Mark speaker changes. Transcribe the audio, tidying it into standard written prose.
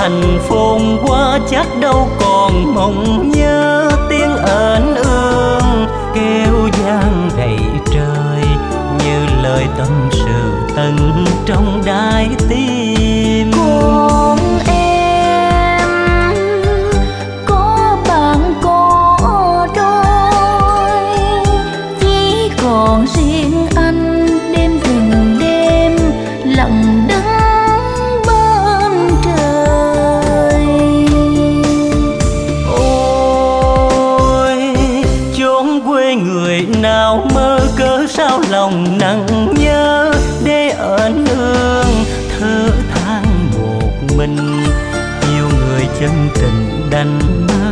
Speaker 1: thành phồn qua chắc đâu còn mong nhớ tiếng ến ương kêu vang đầy trời như lời tâm sự tận trong đáy tim.
Speaker 2: Còn em có bạn có đôi, chỉ còn riêng anh đêm từng đêm lặng đứng bên trời.
Speaker 1: Ôi chốn quê người nào mơ cớ sao lòng nặng nhớ để ẩn ương thở than một mình. Nhiều người chân tình đành